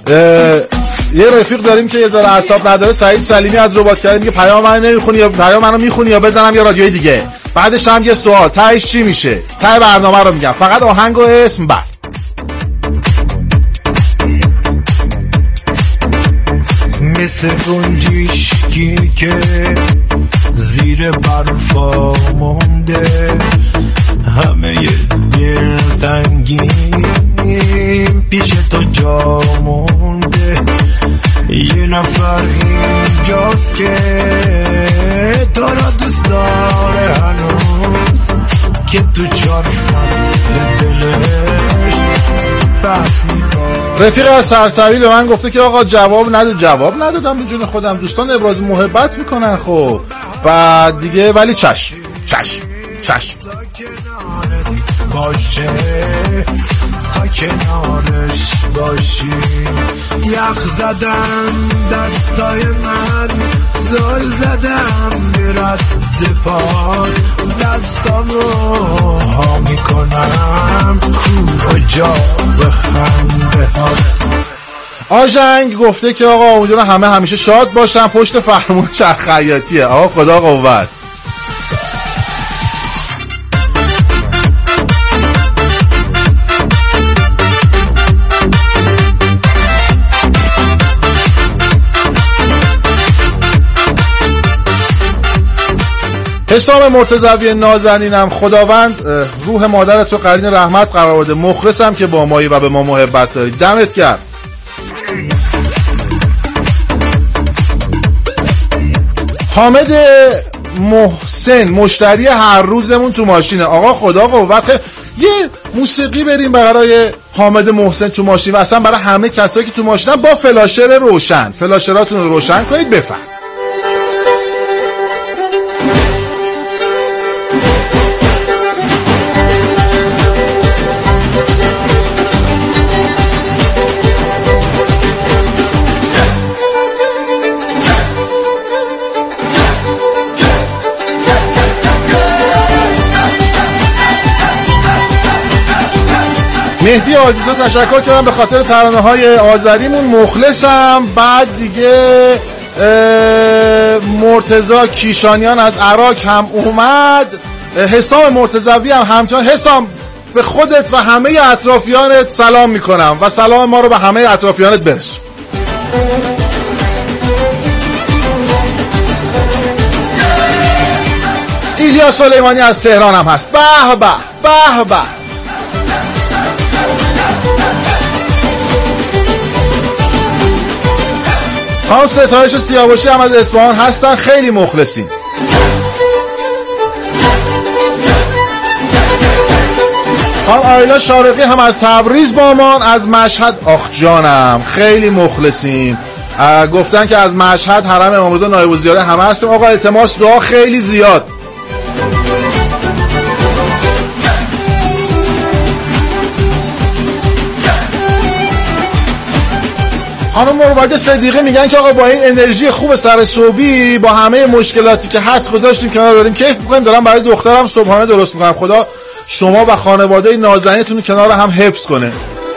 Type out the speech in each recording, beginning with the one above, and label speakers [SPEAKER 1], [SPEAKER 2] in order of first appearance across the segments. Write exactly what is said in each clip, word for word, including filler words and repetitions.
[SPEAKER 1] یه رفیق داریم که یه ذره اعصاب نداره، سعید سلیمی از رباط کرده، میگه پیام منو نمیخونی یا پیام منو میخونی یا بزنم یه رادیوی دیگه. بعدش هم یه سوال، تهش چی میشه؟ ته برنامه رو میگم، فقط آهنگ و اسم. بعد
[SPEAKER 2] مثل گنجشکی که زیر برفا مونده، همه دلتنگیم پیش تو جا مونده. یه نفر اینجاست که تو را دوست داره هنوز، که تو چار فصل دلش بس میکنه.
[SPEAKER 1] رفیق از سرسوی به من گفته که آقا جواب نده. جواب ندادم به جون خودم، دوستان ابراز محبت میکنن خب بعد دیگه، ولی چشم چشم چشم
[SPEAKER 2] باشه تا کنارش باشی. یخ زدم دستای من، زل زدم برد پای، دستامو ها میکنم کوه جا بخنده ها.
[SPEAKER 1] آژنگ گفته که آقا امیدوارم همه همیشه شاد باشن، پشت فرمون چرخ خیاطیه. آقا خدا قوت. حسام مرتضوی نازنینم، خداوند روح مادرت رو قرین رحمت قرار بده، مخلصم که با مایی و به ما محبت داری، دمت گرم. حامد محسن مشتری هر روزمون تو ماشینه. آقا خدا قوت. یه موسیقی بریم برای حامد محسن تو ماشین و اصلا برای همه کسایی که تو ماشینن با فلاشر روشن. فلاشراتون رو روشن کنید بفهم. مهدی عزیزا تشکر کردم به خاطر ترانه‌های آذریمون، مخلصم. بعد دیگه مرتضی کیشانیان از عراق هم اومد. حسام مرتضوی هم همچنان. حسام به خودت و همه اطرافیانت سلام میکنم و سلام ما رو به همه اطرافیانت برسون. ایلیا سلیمانی از تهران هم هست. به به به به. خانم ستایش سیاوشی هم از اصفهان هستن، خیلی مخلصیم. خانم آیلا شارقی هم از تبریز با ما، از مشهد. آخ جانم خیلی مخلصیم. گفتن که از مشهد حرم امام رضا نایب الزیاره همه هستیم. آقا التماس دعا خیلی زیاد. خانم مروت صدیقه میگن که آقا با این انرژی خوب سر صبحی با همه مشکلاتی که هست گذاشتیم کنار، داریم کیف میکنیم، دارم برای دخترم صبحانه درست میکنم. خدا شما و خانواده نازنینتون کنار هم حفظ کنه.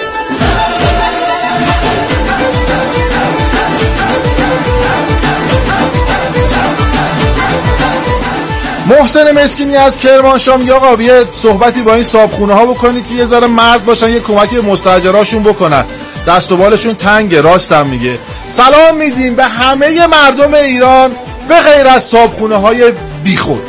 [SPEAKER 1] محسن مسکینی از کرمانشاه میگه آقا یه صحبتی با این صابخونه ها بکنید که یه ذره مرد باشن، یه کمکی به مستاجراشون بکنن، دست و بالشون تنگه. راستم میگه. سلام میدیم به همه مردم ایران به غیر از صابخونه های بیخود.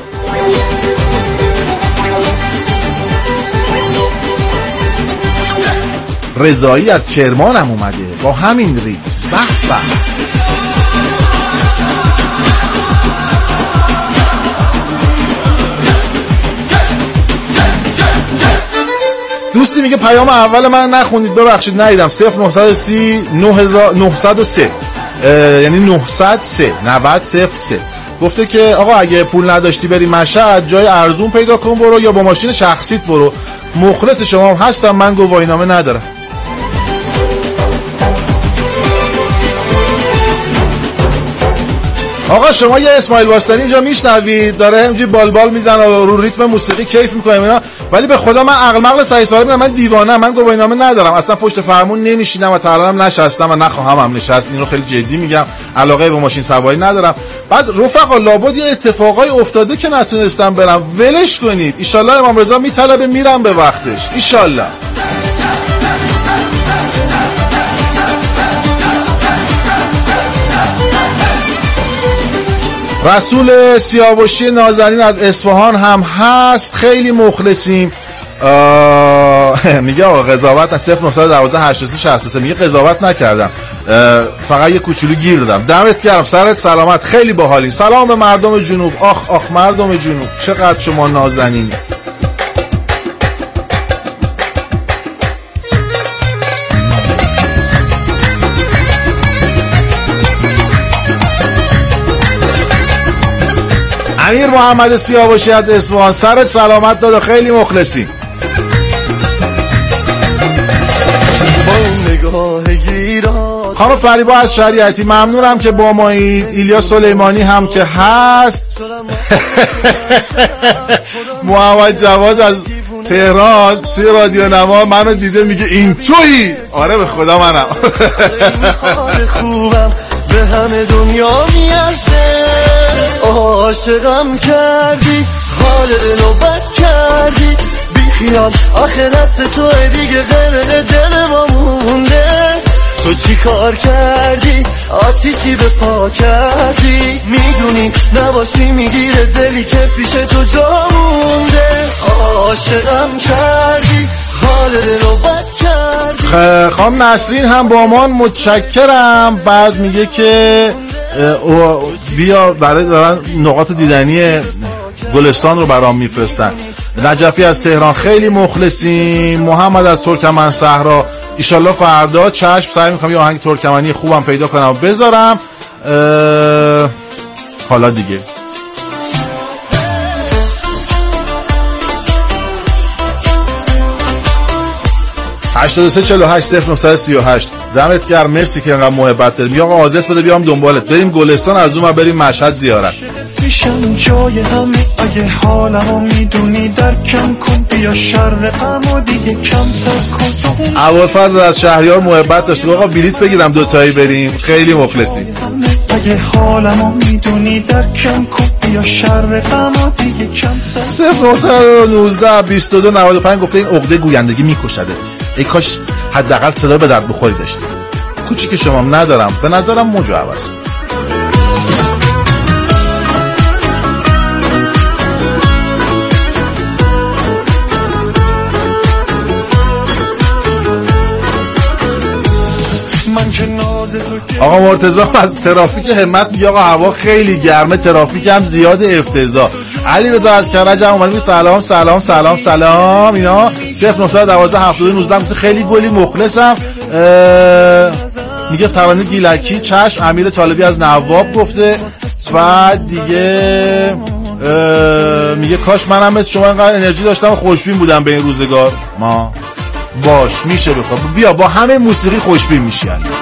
[SPEAKER 1] رضایی از کرمان هم اومده با همین ریتم. به به. دوستی میگه پیام اول من نخوندید ببخشید ندیدم. صفر نهصد و سی نهصد و سه یعنی نهصد و سه نود صفر سه گفته که آقا اگه پول نداشتی بری مشهد جای ارزون پیدا کن برو یا با ماشین شخصیت برو. مخلص شما هم هستم، من گواهینامه ندارم. آقا شما یه اسماعیل باستانی اینجا میشنوید داره همینجوری بالبال میزنه و رو ریتم موسیقی کیف میکنه اینا، ولی به خدا من عقل مغل صحیح سالم، من دیوانه، من گواهینامه ندارم، اصلا پشت فرمون نمیشینم و تا الانم نشستم و نخواهم هم نشست. اینو خیلی جدی میگم، علاقه به ماشین سواری ندارم. بعد رفقا لابد یه اتفاقای افتاده که نتونستم برم، ولش کنید. ان شاء الله امام رضا میطلبه میرم به وقتش ان شاء الله. رسول سیاوشی نازنین از اصفهان هم هست، خیلی مخلصیم. میگه آقا قضاوت نه، صفر نه یک دو هشت سه شصت سه میگه قضاوت نکردم، فقط یه کوچولو گیر دادم. دمت گرم، سرت سلامت، خیلی باحالی. سلام به مردم جنوب. آخ آخ مردم جنوب چقدر شما نازنینی. امیر محمد سیاوشی از اصفهان، سرت سلامت دادا، خیلی مخلصی. خانم فریبا از شریعتی ممنونم که با مایید. ایلیا سلیمانی هم که هست. محمد جواد از تهران توی رادیو نما منو دیده میگه این تویی. آره به خدا منم. خوبم به همه دنیا میارزه، عاشقم کردی، حال دلو بد کردی، بی خیال آخه دست توی دیگه غرق دل ما مونده. تو چی کار کردی آتیشی به پا کردی، میدونی نباشی میگیره دلی که پیش تو جا مونده. عاشقم کردی، حال دلو بد کردی. خانم نسرین هم با من متشکرم. بعد میگه که بیا برای دارن نقاط دیدنی گلستان رو برام میفرستن. نجفی از تهران خیلی مخلصیم. محمد از ترکمن صحرا ایشالله فردا چشم سعی میکنم یه آهنگ ترکمنی خوبم پیدا کنم و بذارم. حالا دیگه هشتاد و سه چهل و هشت صفر نه سه هشت. دمت گرم، مرسی که انقدر محبت داری. میگه آقا آدرس بده بیام دنبالت، بریم گلستان، از اون بریم مشهد زیارت. میشم جای همه اگه حالمو میدونی درکم کن، بیا شر غمو دیگه کم تر کن. ابوالفضل از شهریار محبت داشت. آقا بلیط بگیرم دوتایی بریم، خیلی مخلصی. اگه حالمو میدونی درکم کن، بیا شر غمو دیگه کم تر. صفر نه یک نه بیست و دو نود و پنج گفته این عقده گویندگی میکشدت. ای کاش حداقل صدا به درد بخوری داشتی. کوچیک شما ندارم، به نظرم موجو عوض. آقا مرتضی از ترافیک همت میگه آقا هوا خیلی گرمه، ترافیک هم زیاد، افتضاح. علی رضا از کرج هم اومد سلام سلام سلام سلام اینا. صفر نه یک دو هفت دو یک نه خیلی گلی مخلصم. میگه ترانه گیلکی چشم. امیر طالبی از نواب گفته. بعد دیگه میگه کاش منم مثل شما اینقدر انرژی داشتم و خوشبین بودم به این روزگار. ما باش میشه بخواب بیا با همه موسیقی خوشبین میشی.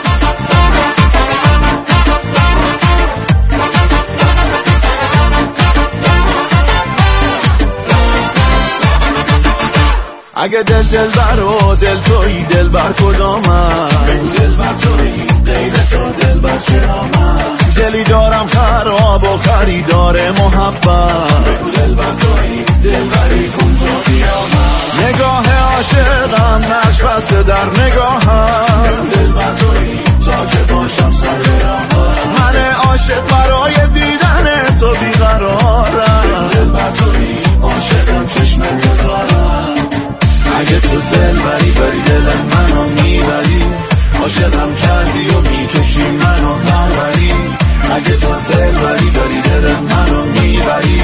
[SPEAKER 3] اگه دل دل بر و دل توی دل بر کدامم، دل بر توی غیر تو دل بر چرامم، دلی دارم خراب و خریدار محبت، دل بر توی دل بری کن تو بیامم. نگاه عاشقم نقش بسته در نگاهم، دل بر توی تا که باشم سر راهم. من عاشق برای دیدن تو بیقرارم، دل بر توی عاشقم چشم گذارم. اگه تو دل بری بری دل منو میبری، عاشقم کردی و میکشی منو نبری. اگه تو دل بری بری دل منو میبری.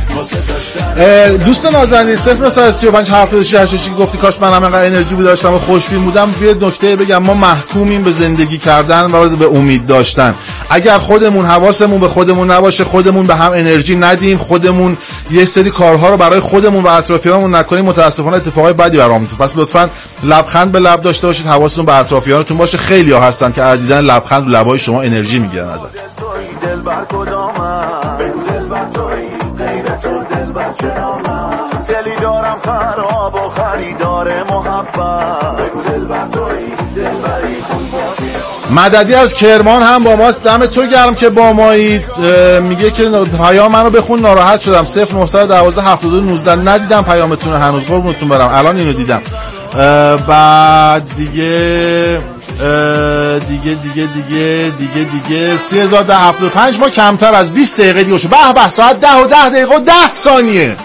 [SPEAKER 1] دوست نازنین صفر نه سه پنج هفت شش هشت شش گفتی کاش من هم انقدر انرژی بود داشتم و خوشبین بودم. بیاید نکته بگم، ما محکومیم به زندگی کردن و به امید داشتن. اگر خودمون حواسمون به خودمون نباشه، خودمون به هم انرژی ندیم، خودمون یه سری کارها رو برای خودمون و اطرافیانمون نکنیم، متاسفانه اتفاقای بدی برام میفته. پس لطفاً لبخند به لب داشته باشید، حواستون به اطرافیانتون باشه. خیلی‌ها هستن که از دیدن لبخند رو لبای شما انرژی میگیرن ازت.
[SPEAKER 3] دلبر کدامم بگو دلبر تویی غیر تو دلبر چرامم دلی دارم خراب و خریدار محبت بگو دلبر تویی دلبری کن
[SPEAKER 1] مددی از کرمان هم با ماست. دم تو گرم که با مایید. میگه که پیام منو بخون ناراحت شدم. صفر نهصد و دوازده هفتاد و دو نوزده. ندیدم پیامتون هنوز، قربونتون برم، الان اینو دیدم. بعد دیگه دیگه دیگه دیگه دیگه دیگه سه هزار و ده هفتاد و پنج. ما کمتر از بیست دقیقه دیگه شد. به به ساعت ده و ده دقیقه و ده ثانیه.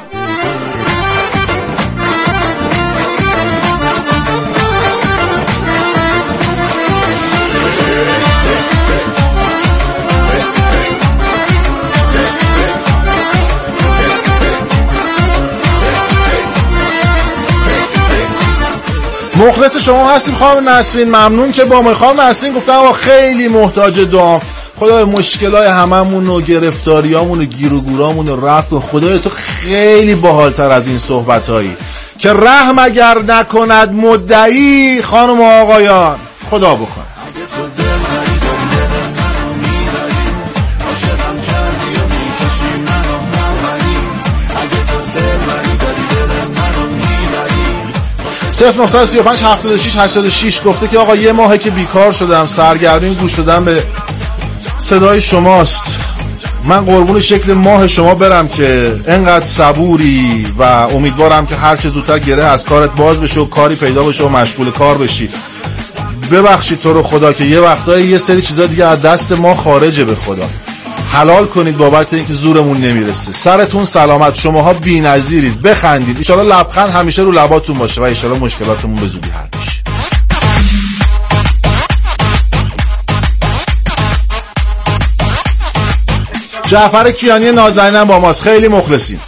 [SPEAKER 1] مخلص شما هستیم خانم نسرین. ممنون که با ما. خانم نسرین گفتم آقا خیلی محتاج دعا. خدای مشکلای هممون و گرفتاریامون و گیر و گورامون رو رفع کن. خدای تو خیلی باحالتر از این صحبتایی که رحم اگر نکند مدعی. خانم و آقایان خدا بکن. صفر نهصد و سی و پنج هفتاد و شش هشتاد و شش گفته که آقا یه ماهه که بیکار شدم، سرگرمی گوش دادم به صدای شماست. من قربون شکل ماه شما برم که انقدر صبوری و امیدوارم که هر چه زودتر گره از کارت باز بشه و کاری پیدا بشه و مشغول کار بشی. ببخشید تو رو خدا که یه وقتایی یه سری چیزا دیگه از دست ما خارجه. به خدا حلال کنید بابت اینکه زورمون نمیرسه. سرتون سلامت. شماها بی‌نظیرید. بخندید. ان شاءالله لبخند همیشه رو لباتون باشه و ان شاءالله مشکلاتمون به زودی حل بشه. جعفر کیانی نازنینم با ماست. خیلی مخلصیم.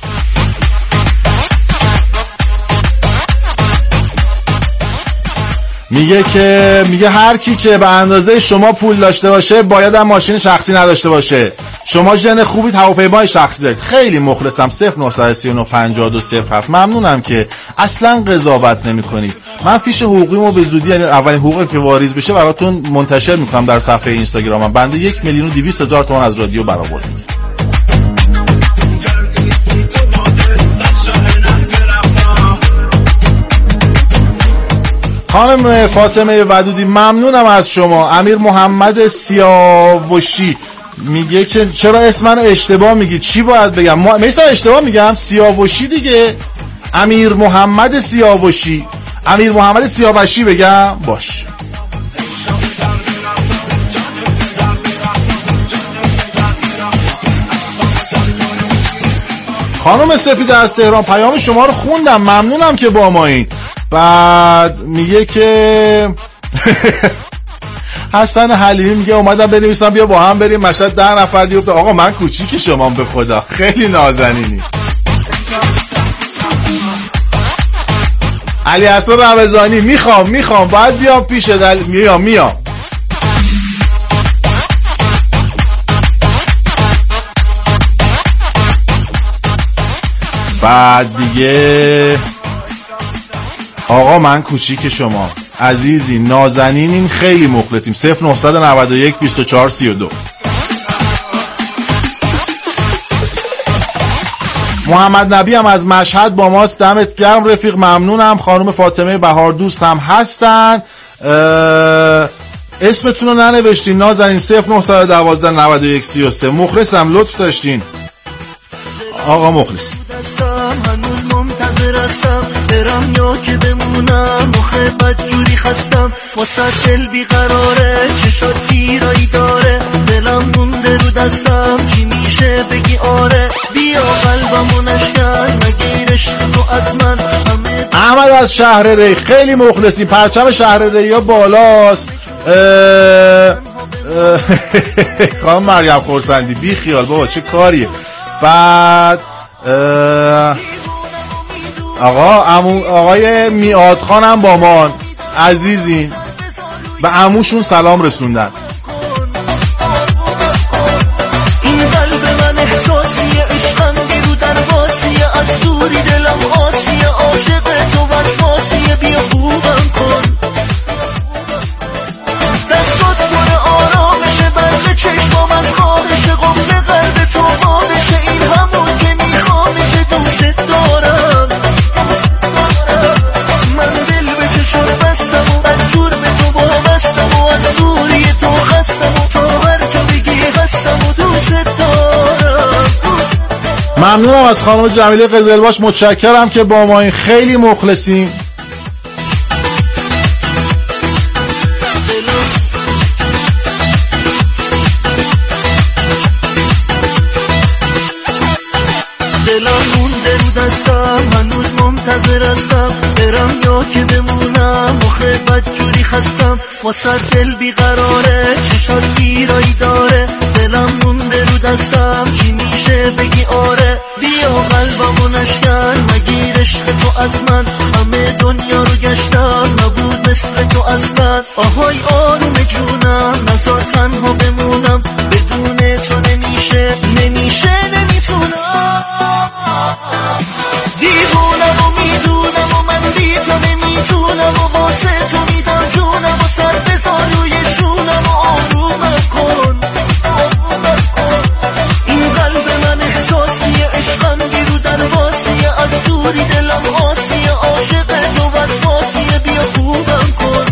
[SPEAKER 1] میگه که میگه هر کی که به اندازه شما پول داشته باشه باید هم ماشین شخصی نداشته باشه. شما ژن خوبید، هواپیمای شخصی دارید. خیلی مخلصم. صفر نهصد و سی و نه پنجاه و دو صفر هفت. ممنونم که اصلا قضاوت نمی‌کنید. من فیش حقوقیمو به زودی، یعنی اولین حقوقی که واریز بشه براتون منتشر میکنم در صفحه اینستاگرامم. بنده یک میلیون و دویست هزار تومان از رادیو برآوردم. خانم فاطمه ودودی ممنونم از شما. امیر محمد سیاوشی میگه که چرا اسم من اشتباه میگی؟ چی باید بگم؟ مثلا اشتباه میگم؟ سیاوشی دیگه. امیر محمد سیاوشی. امیر محمد سیاوشی بگم؟ باش. خانم سپیده از تهران پیام شما رو خوندم. ممنونم که با ما این. بعد میگه که حسن حلیمی میگه اومدم بنویسم بیا با هم بریم مشهد. ده نفر دیگه گفت آقا من کوچیک شما به خدا. خیلی نازنینی. علی حسن رمضانی میخوام میخوام باید بیام پیش دل... میام میام. بعد دیگه آقا من کوچیک شما عزیزی نازنینیم. خیلی مخلصیم. صفر نهصد و نود و یک بیست و چهار سی و دو. محمد نبی هم از مشهد با ماست. دمت گرم رفیق. ممنونم. خانم فاطمه بهار دوست هم هستن. اسمتون رو ننوشتین نازنین. صفر نهصد و دوازده نود و یک سی و سه. مخلصم. لطف داشتین آقا. مخلص. برم یا که بمونم مخه بدجوری خستم واسه دل بیقراره چشات گیرایی داره دلم مونده رو دستم چی میشه بگی آره بیا قلبمو نشکن مگیرش تو از من. احمد از شهر ری خیلی مخلصی. پرچم شهر ری ها بالاست. خانم مریم خورسندی بی خیال بابا چه کاریه. بعد آقا عمو آقای میعاد خانم با ما عزیزین به عموشون سلام رسوندن. این قلب من احساسیه عشقم بیرو در باسیه از دوری دلم آسیه عاشق تو وسواسیه بیا خوبم کن دستات پر آرامشه برق چشمام از خواهش قفله ممنونم از خانم جمیله قزلباش، متشکرم که با ما این خیلی مخلصیم.
[SPEAKER 3] دلم مونده رو دستم، هنوز منتظر هستم برم یا که بمونم، آخه بدجوری خستم واسه دل بیقراره، چشات گیرایی داره. دلم مونده رو دستم، چی میشه بگی آره؟ بیا قلبمو نشکن، مگیر عشق تو از من، همه دنیا رو گشتم نبود مثل تو اصلا. آهای آروم جونم، نزار تنها بمونم، بدون تو نمیشه نمیشه نمیتونم. دیوونم و میدونم و من بی تو نمیتونم، و واسه تو میدم جونم و سر بذار روی شونم و آرومم کن. این قلب من احساسیه، عشقم گیرو در واسیه، از دوری دلم آسیه، عاشق تو وسواسیه، بیا خوبم کن.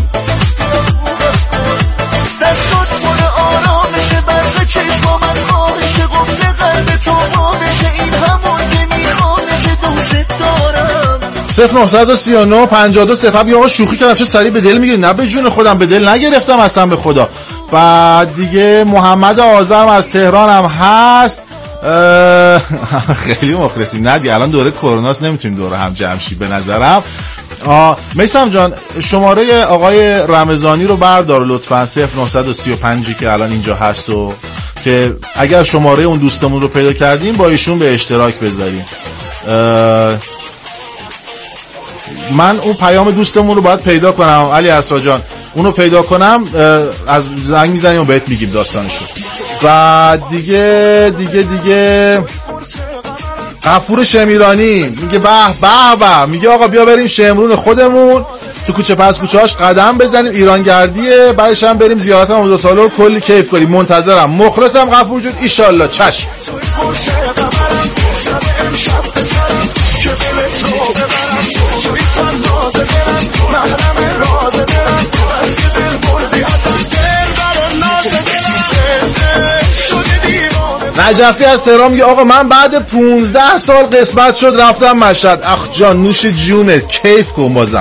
[SPEAKER 3] دستات پر آرامشه، برق چشما من خواهشه، قفل قلب تو بشه، این همون که میخوامشه، دوست دارم.
[SPEAKER 1] صفر نه سه نه پنجاه و دو صفر. بیا آقا شوخی کردم، چه سریع به دل میگیری؟ نه به جون خودم به دل نگرفتم اصلا، به خدا. بعد دیگه محمد آذرم از تهران هم هست. خیلی مخلصیم. نه دیگه الان دوره کروناست، نمیتونیم دوره هم جمع شیم به نظرم. میثم جان شماره آقای رمضانی رو بردار لطفا، صفر نه سه پنج که الان اینجا هست، و که اگر شماره اون دوستمون رو پیدا کردیم با ایشون به اشتراک بذاریم. من اون پیام دوستمون رو باید پیدا کنم علی اسرا جان، اونو پیدا کنم از زنگ میزنیم و بهت میگیم داستانشو. و دیگه دیگه دیگه غفور شمیرانی میگه به به به، میگه آقا بیا بریم شمرون خودمون تو کوچه پس کوچه هاش قدم بزنیم، ایرانگردیه، بعدش هم بریم زیارت هم سالو و کلی کیف کنیم. منتظرم، مخلصم غفور جون، ان شاء الله. چشم. نجفی از تهران میگه آقا من بعد پونزده سال قسمت شد رفتم مشهد. اخ جان نوش جونت، کیف کن بازم.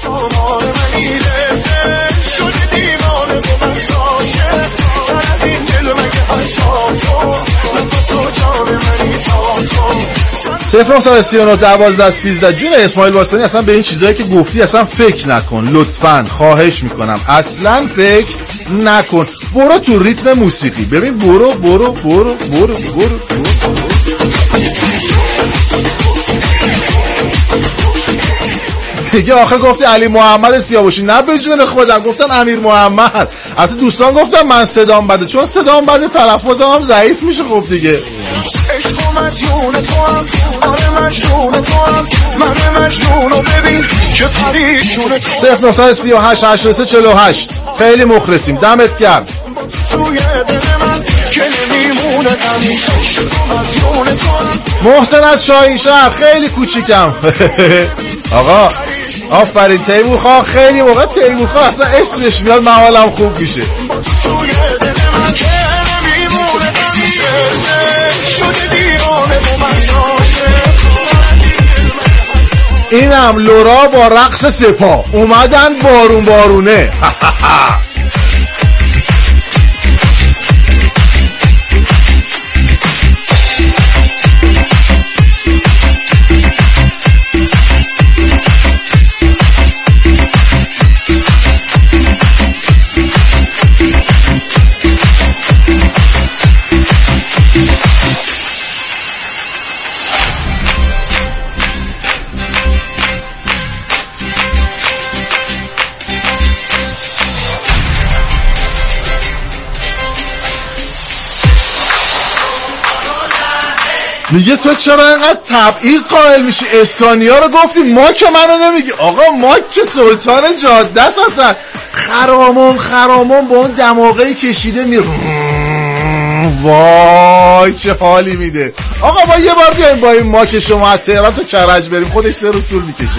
[SPEAKER 1] صفر نه سه نه دوازده سیزده. جون اسماعیل باستانی اصلا به این چیزایی که گفتی اصلا فکر نکن لطفاً، خواهش میکنم اصلا فکر نکن، برو تو ریتم موسیقی. ببین برو برو برو برو برو, برو. دیگه آخه گفتی علی محمد سیاوشی، نه به جون خودم گفتم امیر محمد. البته دوستان گفتم من صدام بده، چون صدام بده تلفظم هم ضعیف میشه. خب دیگه
[SPEAKER 2] عشق مدیون تو هم، آره مجنون تو هم، من مجنونو ببین که پریشون تو.
[SPEAKER 1] صفر نه سه هشت هشت سه چهار هشت. خیلی مخلصیم، دمت گرم.
[SPEAKER 2] توی دل من که نمیمونه همین عشق مدیون تو هم.
[SPEAKER 1] محسن از شاهین شهر، خیلی کوچیکم. آقا آفرین تیمور خان، خیلی موقع تیمور خان اصلا اسمش میاد محالم خوب میشه.
[SPEAKER 2] توی دل من که نمیمونه همین شده دیوانه با من عاشق.
[SPEAKER 1] اینم لورا با رقص سپاه اومدن بارون بارونه. میگه تو چرا اینقدر تبعیض قائل میشی؟ اسکانیا رو گفتی، ما که منو نمیگی. آقا ما که سلطان جاده است، اصلا خرامون خرامون با اون دماغه کشیده می وای چه حالی میده. آقا ما یه بار بیایم با این ما که شما از تهران تا کرج بریم، خودش سه روز طول میکشه.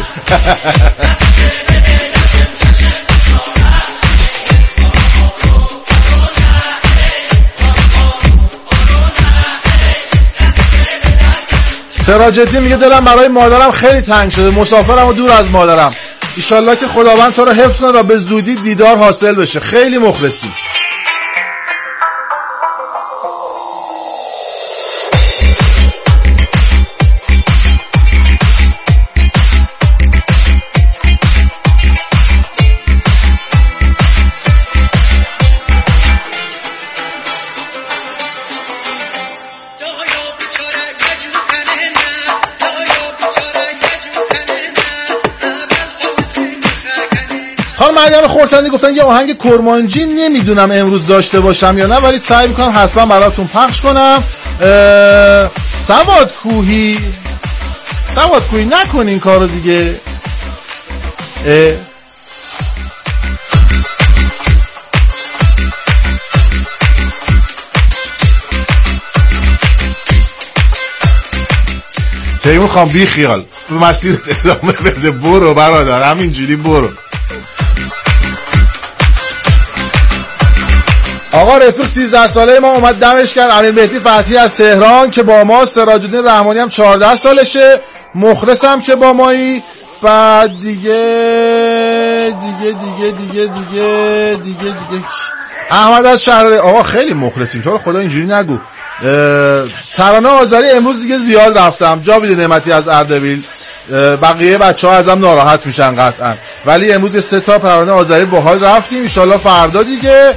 [SPEAKER 1] سراج‌الدین میگه دلم برای مادرم خیلی تنگ شده، مسافرم و دور از مادرم، ایشالله که خداوند تو رو حفظ کنه و به زودی دیدار حاصل بشه. خیلی مخلصی. خانم مریم خورسندی گفتن یه آهنگ کرمانجی نمیدونم امروز داشته باشم یا نه، ولی سعی میکنم حتما براتون پخش کنم. سواد کوهی سواد کوهی نکن این کارو دیگه. تیمور خان بی خیال به مسیرت ادامه بده، برو برادر، همینجوری برو. آقا رفیق سیزده ساله ما اومد دمش کرد، امیر مهدی فتحی از تهران که با ما، سراج‌الدین رحمانی هم چهارده سالشه، مخلصم که با مایی. بعد دیگه دیگه دیگه دیگه دیگه دیگه دیگه احمد از شهر. آقا خیلی مخلصیم، تو رو خدا اینجوری نگو. ترانه آذری امروز دیگه زیاد رفتم، جاوید نعمتی از اردبیل، بقیه بچه ها ازم ناراحت میشن قطعا، ولی امروز سه تا ترانه آذری باحال رفتیم، انشالله فردا دیگه.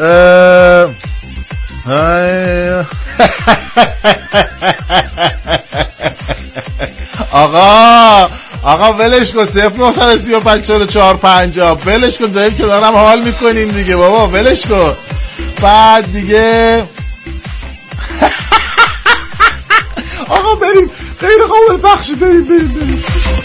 [SPEAKER 1] آقا آقا ولش کن، صفر نه سی و پنج چهل و چهار پنجاه ولش کن، داریم که دارم حال میکنیم دیگه بابا، ولش کن. بعد دیگه آقا بریم، غیر قابل بخش، بریم بریم بریم.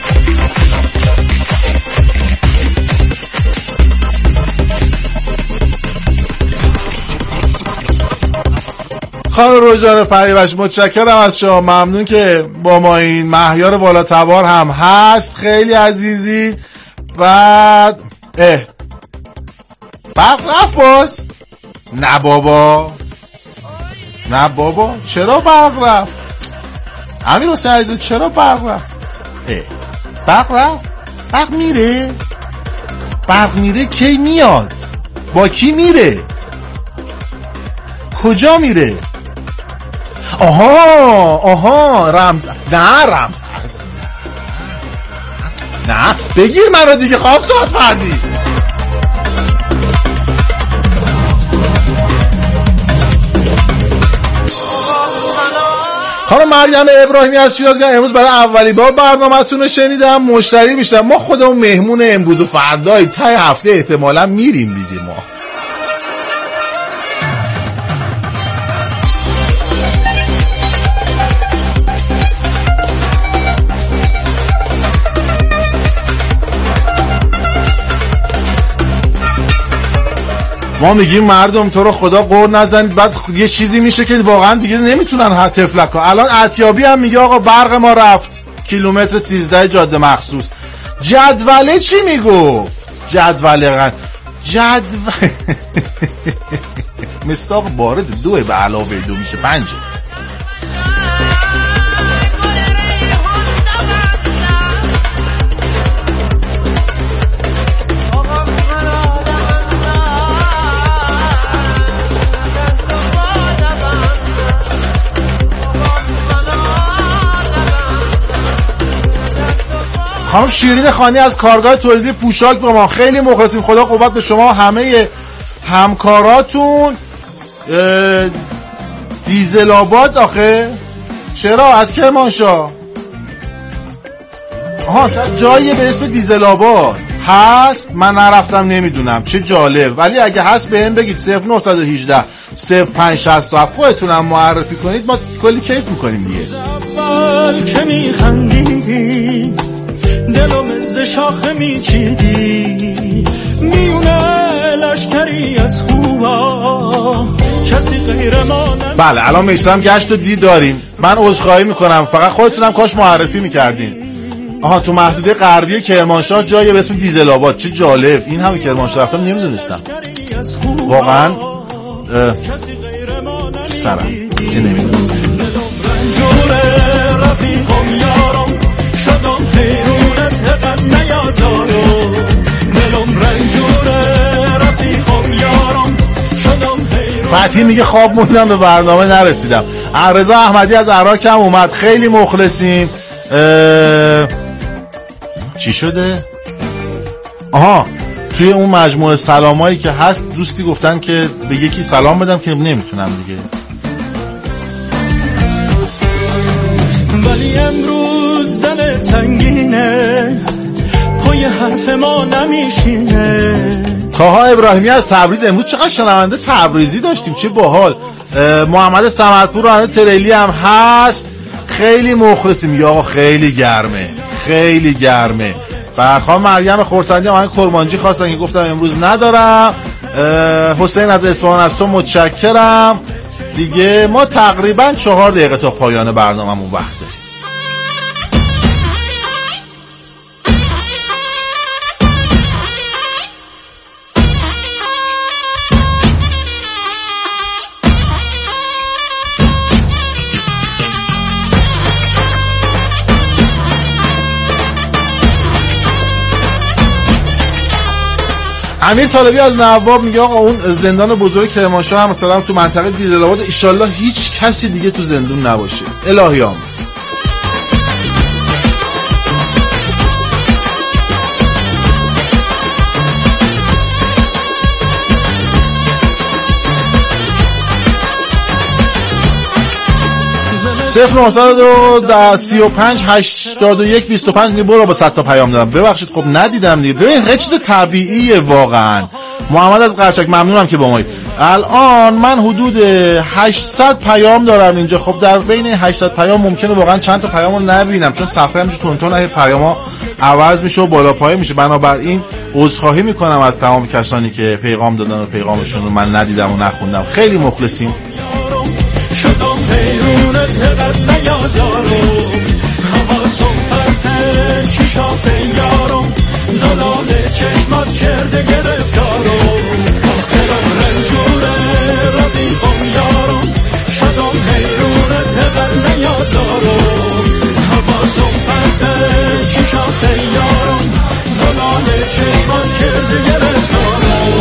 [SPEAKER 1] خانم روزان پریوش متشکرم از شما، ممنون که با ما این. مهیار والا تبار هم هست، خیلی عزیزی. بعد اه برق رفت باز؟ نه بابا نه بابا چرا برق رفت؟ امیر حسین عزیز چرا برق رفت؟ اه برق رفت؟ برق میره؟ برق میره کی میاد؟ با کی میره؟ کجا میره؟ آها آها رمز، نه رمز نه بگیر منو دیگه، خواب داد فردی. خانم مریم ابراهیمی از شیراز میگن امروز برای اولی بار برنامه‌تون رو شنیدم، مشتری میشم. ما خودمون مهمون امروز و فردای تای هفته احتمالاً میریم دیگه. ما ما میگیم مردم تو رو خدا قور نزنید، بعد یه چیزی میشه که واقعا دیگه نمیتونن تفلک ها. الان عطیابی هم میگه آقا برق ما رفت، کیلومتر سیزده جاده مخصوص. جدوله چی میگفت؟ جدوله جدول مستاق بارد دوه به علاوه دو میشه پنجه. خانم شیرین خانی از کارگاه تولیدی پوشاک با ما، خیلی مخلصیم، خدا قوت به شما همه همکاراتون. دیزل آباد آخه چرا از کرمانشاه؟ آها شاید جایی به اسم دیزل آباد هست، من نرفتم نمیدونم، چه جالب. ولی اگه هست به این بگید صفر نه یک هشت صفر پنج شصت هفت خودتونم معرفی کنید، ما کلی کیف میکنیم دیگه. اول که میخندیدی دلم ز شاخه میچیدی، میونه لشکری از خوبا کسی غیر ما. بله الان میشتم گشت و دید داریم، من عذرخواهی میکنم، فقط خودتونم کاش معرفی میکردین. آها تو محدوده غربی کرمانشاه جایی به اسم دیزل آباد، چه جالب، این همه کرمانشاه رفتم نمیدونستم واقعا، تو سرم که نمیدونستم.
[SPEAKER 2] شدم حیرونت حقت نیازارو دلم رنجوره رفیقم یارم شدم حیرونت.
[SPEAKER 1] فتحی میگه خواب موندم به برنامه نرسیدم. رضا احمدی از عراق هم اومد، خیلی مخلصیم. اه... چی شده؟ آها توی اون مجموعه سلامایی که هست دوستی گفتن که به یکی سلام بدم که نمیتونم دیگه.
[SPEAKER 2] ولی امروز دل سنگینه پای حرف ما نمیشینه.
[SPEAKER 1] تاها ابراهیمی از تبریز، امروز چقدر شنونده تبریزی داشتیم، چه باحال. محمد صمدپور راننده تریلی هم هست، خیلی مخلصیم. یا خیلی گرمه خیلی گرمه. و خانم مریم خورسندی هم کرمانجی خواستن که گفتم امروز ندارم. حسین از اصفهان از تو متشکرم. دیگه ما تقریبا چهار دقیقه تا پایان برنامه‌مون وقت داریم. امیر طالبی از نواب میگه آقا اون زندان بزرگ کرمانشاه هم مثلا تو منطقه دیدل‌آباد ایشالله هیچ کسی دیگه تو زندون نباشه. الهیام. صفر نهصد و سی و پنج هشتاد و یک بیست و پنج. برو با صد تا پیام دادم، ببخشید خب ندیدم دیگه. ببین خیلی چیز طبیعیه واقعا. محمد از قرچک ممنونم که با ما. الان من حدود هشتصد پیام دارم اینجا. خب در بین هشتصد پیام ممکنه واقعا چند تا پیامو نبینم چون صفحه همینجوری تون تون پیاما عوض میشه و بالا پایین میشه. بنابراین عذرخواهی میکنم از تمام کسانی که پیغام دادن و پیغامشون رو من ندیدم و نخوندم. خیلی مخلصیم.
[SPEAKER 2] شدم حیرونت حقت نیازارو حواسم پرته چشات یارم زلال چشمات کرده گرفتارو دلم رنجوره رفیقم یارم شدم حیرونت حقت نیازارو حواسم پرته چشات یارم زلال چشمات کرده گرفتارو.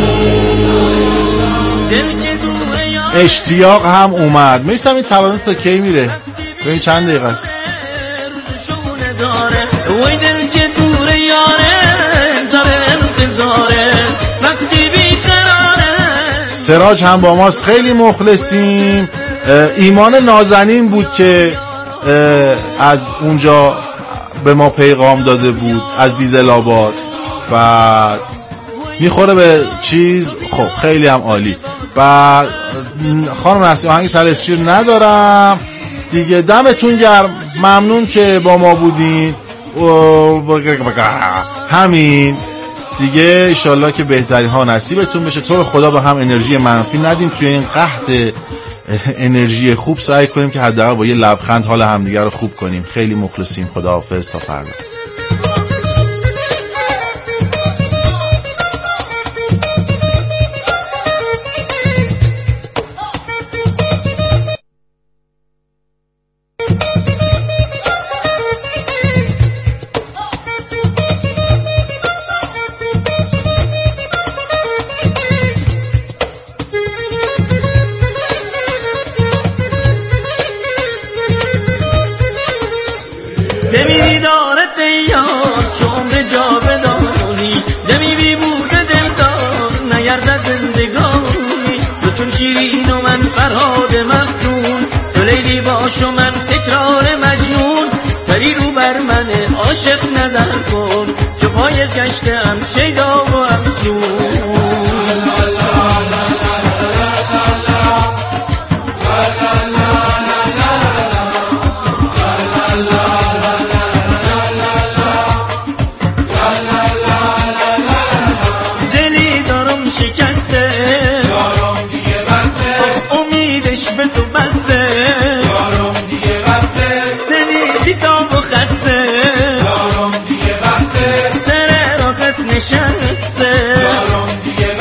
[SPEAKER 1] اشتیاق هم اومد. میسم این ترانه تا کی میره؟ ببین چند دقیقه است. سراج هم با ماست، خیلی مخلصیم. ایمان نازنین بود که از اونجا به ما پیغام داده بود از دیزل آباد و میخوره به چیز. خب خیلی هم عالی. و خانم نسیم آهنگ تلسچیر ندارم دیگه. دمتون گرم، ممنون که با ما بودین. همین دیگه، انشالله که بهترین ها نصیبتون بشه. تو رو خدا به هم انرژی منفی ندیم، توی این قحط انرژی خوب سعی کنیم که حداقل با یه لبخند حال همدیگه رو خوب کنیم. خیلی مخلصیم. خداحافظ تا فردا.
[SPEAKER 4] دمی دارت یار چون به جا بدانی دمی بی بوده دل دار نیرد زندگانی تو چون شیرین و من فرهاد مفتون تو لیلی باش و من تکرار مجنون پری رو بر من عاشق نظر کن چو پایز گشتم شیدا و افسون